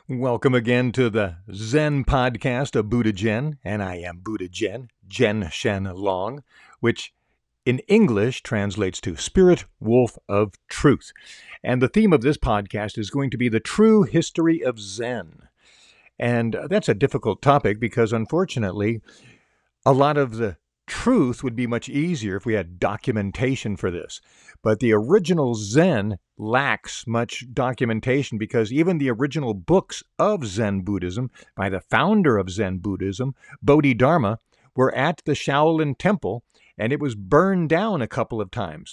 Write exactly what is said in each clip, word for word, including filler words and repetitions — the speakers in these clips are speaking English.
Welcome again to the Zen podcast of Buddha Jen, and I am Buddha Jen, Jen Shen Long, which in English translates to Spirit Wolf of Truth. And the theme of this podcast is going to be the true history of Zen. And that's a difficult topic because, unfortunately, a lot of the truth would be much easier if we had documentation for this. But the original Zen lacks much documentation because even the original books of Zen Buddhism by the founder of Zen Buddhism, Bodhidharma, were at the Shaolin Temple, and it was burned down a couple of times.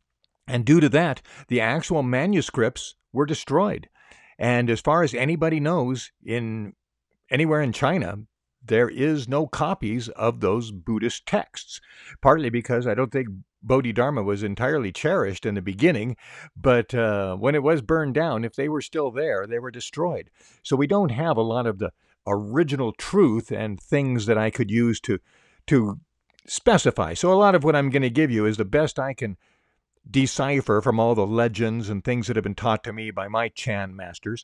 And due to that, the actual manuscripts were destroyed. And as far as anybody knows, in anywhere in China, there is no copies of those Buddhist texts, partly because I don't think Bodhidharma was entirely cherished in the beginning, but uh, when it was burned down, if they were still there, they were destroyed. So we don't have a lot of the original truth and things that I could use to, to specify. So a lot of what I'm going to give you is the best I can decipher from all the legends and things that have been taught to me by my Chan masters.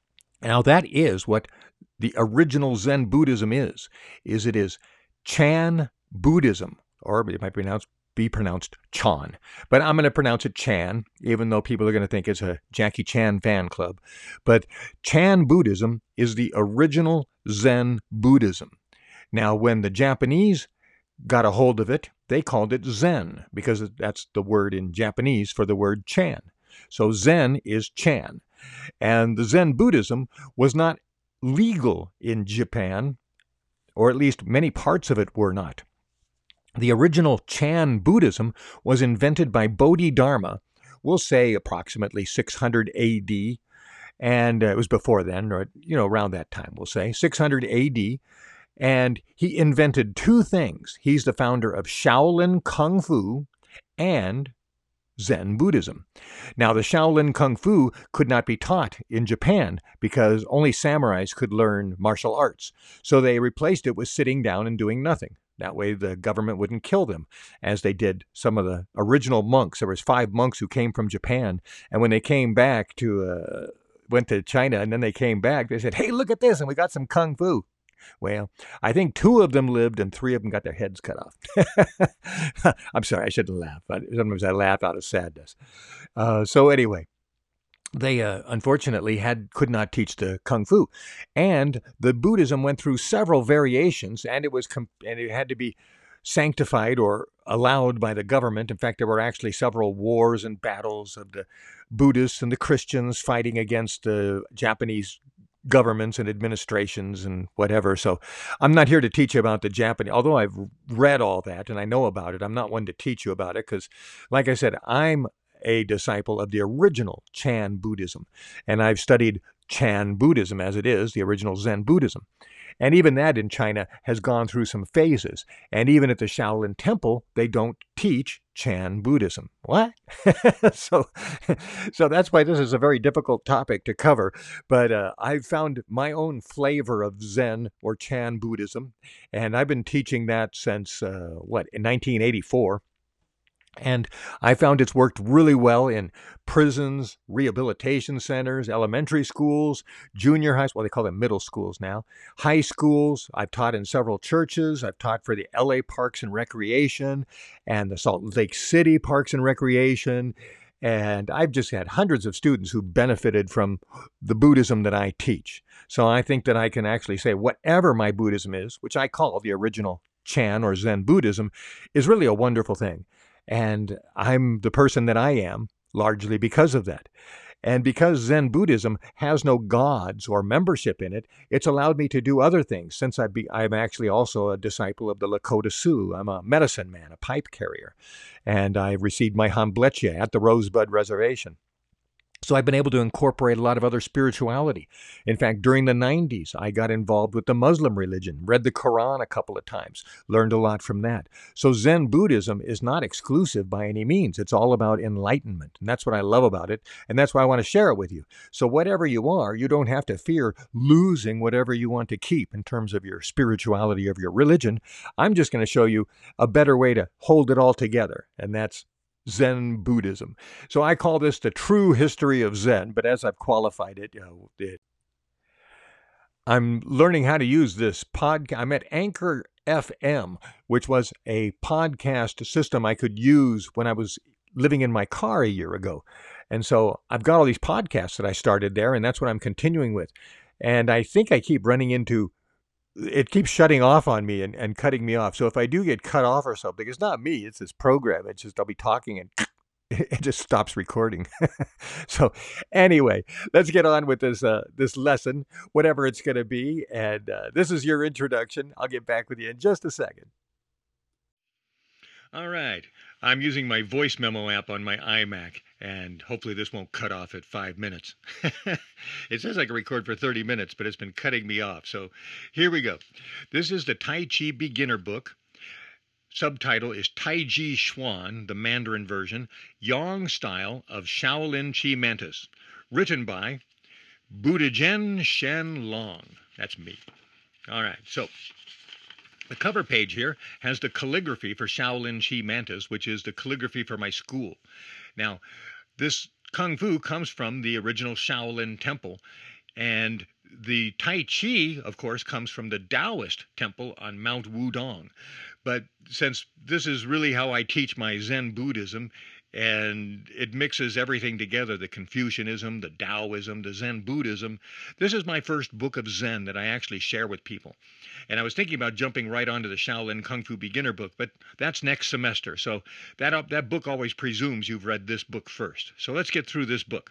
Now that is what the original Zen Buddhism is, is it is Chan Buddhism, or it might be pronounced, be pronounced Chan. But I'm going to pronounce it Chan, even though people are going to think it's a Jackie Chan fan club. But Chan Buddhism is the original Zen Buddhism. Now, when the Japanese got a hold of it, they called it Zen, because that's the word in Japanese for the word Chan. So Zen is Chan. And the Zen Buddhism was not legal in Japan, or at least many parts of it were not. The original Chan Buddhism was invented by Bodhidharma, we'll say approximately six hundred A D, and uh, it was before then, or you know, around that time, we'll say, six hundred A D, and he invented two things. He's the founder of Shaolin Kung Fu and Zen Buddhism. Now, the Shaolin Kung Fu could not be taught in Japan because only samurais could learn martial arts. So they replaced it with sitting down and doing nothing. That way the government wouldn't kill them, as they did some of the original monks. There was five monks who came from Japan, and when they came back to, uh, went to China, and then they came back, they said, hey, look at this, and we got some Kung Fu. Well, I think two of them lived and three of them got their heads cut off. I'm sorry, I shouldn't laugh. Sometimes I laugh out of sadness. Uh, so anyway, they uh, unfortunately had could not teach the Kung Fu. And the Buddhism went through several variations, and it was com- and it had to be sanctified or allowed by the government. In fact, there were actually several wars and battles of the Buddhists and the Christians fighting against the Japanese governments and administrations and whatever. So I'm not here to teach you about the Japanese, although I've read all that and I know about it. I'm not one to teach you about it because, like I said, I'm a disciple of the original Chan Buddhism, and I've studied Chan Buddhism as it is, the original Zen Buddhism. And even that in China has gone through some phases. And even at the Shaolin Temple, they don't teach Chan Buddhism. What? so, so that's why this is a very difficult topic to cover. But uh, I've found my own flavor of Zen or Chan Buddhism. And I've been teaching that since, uh, what, in nineteen eighty-four. And I found it's worked really well in prisons, rehabilitation centers, elementary schools, junior high school, well, they call them middle schools now, high schools. I've taught in several churches. I've taught for the L A Parks and Recreation and the Salt Lake City Parks and Recreation. And I've just had hundreds of students who benefited from the Buddhism that I teach. So I think that I can actually say whatever my Buddhism is, which I call the original Chan or Zen Buddhism, is really a wonderful thing. And I'm the person that I am largely because of that. And because Zen Buddhism has no gods or membership in it, it's allowed me to do other things. Since I be, I'm actually also a disciple of the Lakota Sioux. I'm a medicine man, a pipe carrier. And I received my Hambleche at the Rosebud Reservation. So I've been able to incorporate a lot of other spirituality. In fact, during the nineties, I got involved with the Muslim religion, read the Quran a couple of times, learned a lot from that. So Zen Buddhism is not exclusive by any means. It's all about enlightenment. And that's what I love about it. And that's why I want to share it with you. So whatever you are, you don't have to fear losing whatever you want to keep in terms of your spirituality, of your religion. I'm just going to show you a better way to hold it all together. And that's Zen Buddhism. So I call this the true history of Zen, but as I've qualified it, you know, it I'm learning how to use this podcast. I'm at Anchor F M, which was a podcast system I could use when I was living in my car a year ago. And so I've got all these podcasts that I started there, and that's what I'm continuing with. And I think I keep running into it keeps shutting off on me and, and cutting me off. So if I do get cut off or something, it's not me, it's this program. It's just I'll be talking and it just stops recording. So anyway, let's get on with this uh, this lesson, whatever it's going to be. And uh, this is your introduction. I'll get back with you in just a second. All right. I'm using my voice memo app on my iMac, and hopefully this won't cut off at five minutes. It says I can record for thirty minutes, but it's been cutting me off. So here we go. This is the Tai Chi Beginner Book. Subtitle is Tai Chi Chuan, the Mandarin version, Yang Style of Shaolin Chi Mantis, written by Buddha-Jen Shen Long. That's me. All right, so the cover page here has the calligraphy for Shaolin Chi Mantis, which is the calligraphy for my school. Now, this Kung Fu comes from the original Shaolin Temple, and the Tai Chi, of course, comes from the Taoist temple on Mount Wudong. But since this is really how I teach my Zen Buddhism, and it mixes everything together, the Confucianism, the Taoism, the Zen Buddhism, this is my first book of Zen that I actually share with people. And I was thinking about jumping right onto the Shaolin Kung Fu Beginner book, but that's next semester. So that, that book always presumes you've read this book first. So let's get through this book.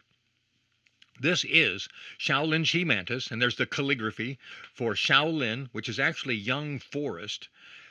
This is Shaolin Chi Mantis, and there's the calligraphy for Shaolin, which is actually young forest.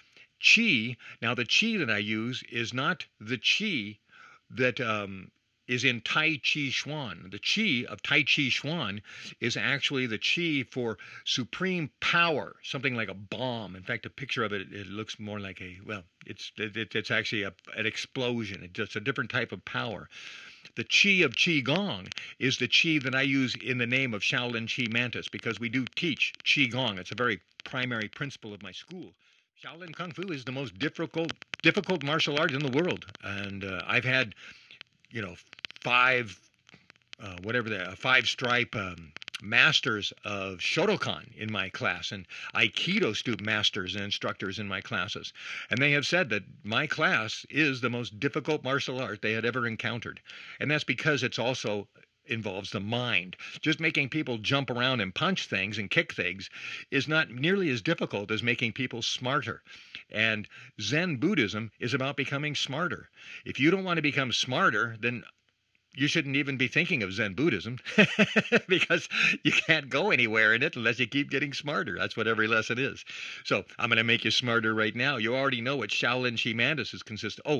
Chi, now the Chi that I use is not the Chi that um, is in Tai Chi Chuan. The Chi of Tai Chi Chuan is actually the Chi for supreme power, something like a bomb. In fact, a picture of it, it looks more like a, well, it's it, it's actually a, an explosion. It's just a different type of power. The Chi of Qigong is the Chi that I use in the name of Shaolin Chi Mantis, because we do teach Qigong. It's a very primary principle of my school. Shaolin Kung Fu is the most difficult difficult martial art in the world, and uh, I've had, you know, five, uh, whatever the five stripe um, masters of Shotokan in my class, and Aikido student masters and instructors in my classes, and they have said that my class is the most difficult martial art they had ever encountered, and that's because it's also involves the mind. Just making people jump around and punch things and kick things is not nearly as difficult as making people smarter. And Zen Buddhism is about becoming smarter. If you don't want to become smarter, then you shouldn't even be thinking of Zen Buddhism, because you can't go anywhere in it unless you keep getting smarter. That's what every lesson is. So I'm going to make you smarter right now. You already know what Shaolin Chi Mantis is consist of. Oh,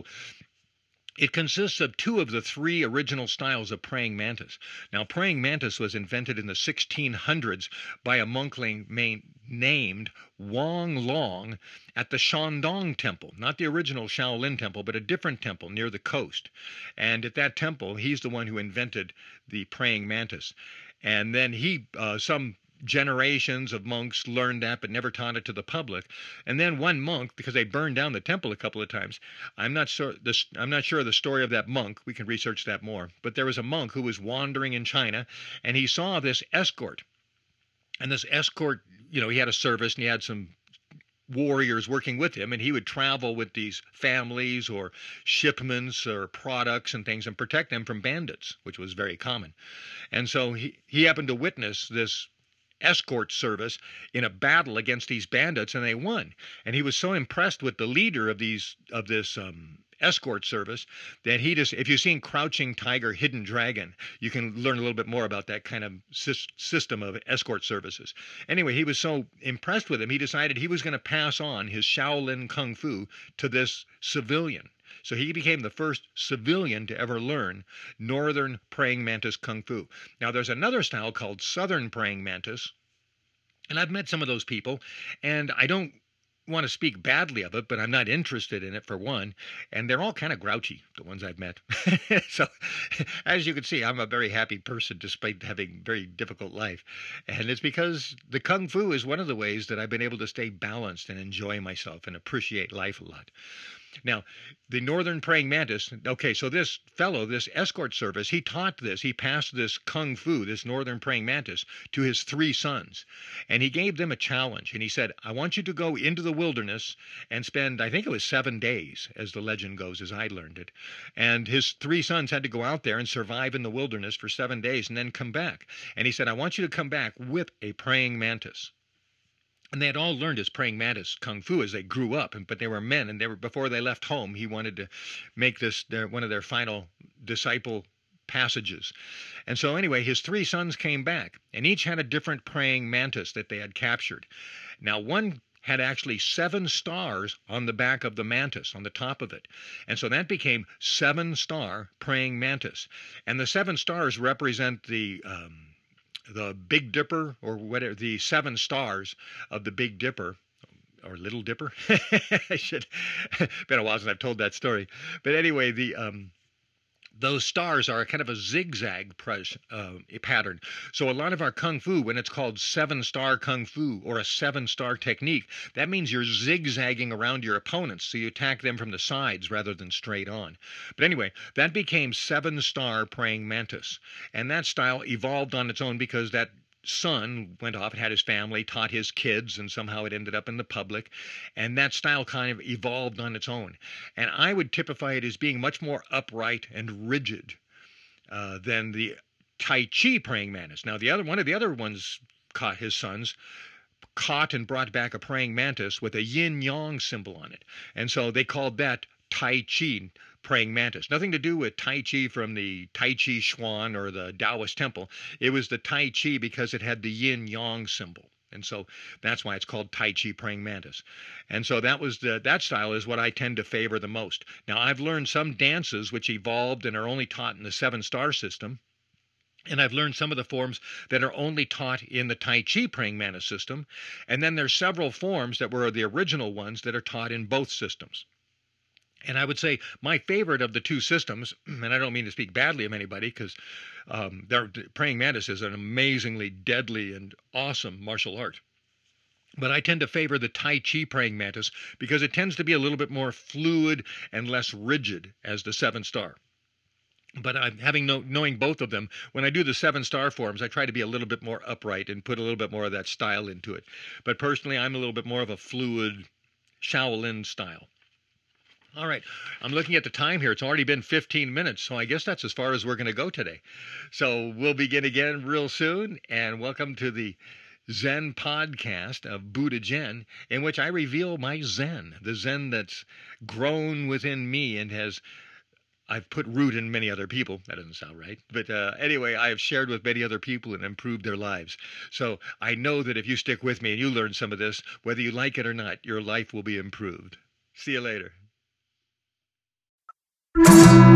it consists of two of the three original styles of praying mantis. Now, praying mantis was invented in the sixteen hundreds by a monk named Wang Long at the Shandong Temple, not the original Shaolin Temple, but a different temple near the coast. And at that temple, he's the one who invented the praying mantis. And then he, uh, some generations of monks learned that but never taught it to the public. And then one monk, because they burned down the temple a couple of times, I'm not sure this I'm not sure of the story of that monk. We can research that more. But there was a monk who was wandering in China, and he saw this escort. And this escort, you know, he had a service and he had some warriors working with him, and he would travel with these families or shipments or products and things and protect them from bandits, which was very common. And so he, he happened to witness this escort service in a battle against these bandits, and they won. And he was so impressed with the leader of these of this um, escort service that he just, if you've seen Crouching Tiger, Hidden Dragon, you can learn a little bit more about that kind of system of escort services. Anyway, he was so impressed with him, he decided he was going to pass on his Shaolin Kung Fu to this civilian. So he became the first civilian to ever learn Northern Praying Mantis Kung Fu. Now, there's another style called Southern Praying Mantis, and I've met some of those people, and I don't want to speak badly of it, but I'm not interested in it, for one, and they're all kind of grouchy, the ones I've met. So, as you can see, I'm a very happy person despite having a very difficult life, and it's because the Kung Fu is one of the ways that I've been able to stay balanced and enjoy myself and appreciate life a lot. Now, the northern praying mantis, okay, so this fellow, this escort service, he taught this, he passed this kung fu, this northern praying mantis, to his three sons. And he gave them a challenge. And he said, I want you to go into the wilderness and spend, I think it was seven days, as the legend goes, as I learned it. And his three sons had to go out there and survive in the wilderness for seven days and then come back. And he said, I want you to come back with a praying mantis. And they had all learned his praying mantis kung fu as they grew up, but they were men, and they were before they left home. He wanted to make this their, one of their final disciple passages. And so anyway, his three sons came back, and each had a different praying mantis that they had captured. Now, one had actually seven stars on the back of the mantis, on the top of it. And so that became seven star praying mantis. And the seven stars represent the um, the Big Dipper, or whatever, the seven stars of the Big Dipper, or Little Dipper. I should, been a while since I've told that story. But anyway, the um, those stars are kind of a zigzag pres, uh, pattern. So a lot of our kung fu, when it's called seven-star kung fu or a seven-star technique, that means you're zigzagging around your opponents, so you attack them from the sides rather than straight on. But anyway, that became seven-star praying mantis. And that style evolved on its own because that son went off and had his family, taught his kids, and somehow it ended up in the public. And that style kind of evolved on its own. And I would typify it as being much more upright and rigid uh, than the Tai Chi praying mantis. Now, the other one of the other ones caught his sons caught and brought back a praying mantis with a yin-yang symbol on it. And so they called that Tai Chi praying mantis. Nothing to do with Tai Chi from the Tai Chi Chuan or the Taoist temple. It was the Tai Chi because it had the yin-yang symbol. And so that's why it's called Tai Chi praying mantis. And so that was the, that style is what I tend to favor the most. Now, I've learned some dances which evolved and are only taught in the seven-star system. And I've learned some of the forms that are only taught in the Tai Chi praying mantis system. And then there's several forms that were the original ones that are taught in both systems. And I would say my favorite of the two systems, and I don't mean to speak badly of anybody, because um, praying mantis is an amazingly deadly and awesome martial art. But I tend to favor the Tai Chi praying mantis because it tends to be a little bit more fluid and less rigid as the seven star. But I'm having no, knowing both of them, when I do the seven star forms, I try to be a little bit more upright and put a little bit more of that style into it. But personally, I'm a little bit more of a fluid Shaolin style. All right, I'm looking at the time here. It's already been fifteen minutes, so I guess that's as far as we're going to go today. So we'll begin again real soon, and welcome to the Zen podcast of Buddha Jen, in which I reveal my Zen, the Zen that's grown within me and has, I've put root in many other people. That doesn't sound right. But uh, anyway, I have shared with many other people and improved their lives. So I know that if you stick with me and you learn some of this, whether you like it or not, your life will be improved. See you later.